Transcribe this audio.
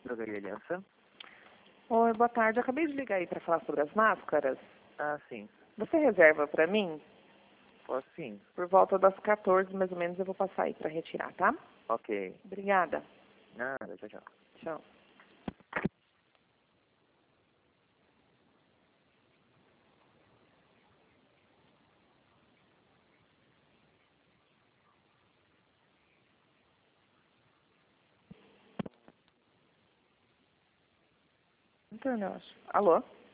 Drogaria Aliança. Oi, boa tarde. Eu acabei de ligar aí para falar sobre as máscaras. Ah, sim. Você reserva para mim? Posso sim. Por volta das 14, mais ou menos, eu vou passar aí para retirar, tá? Ok. Obrigada. Nada, tchau, tchau. Tchau. Então, eu acho. Alô?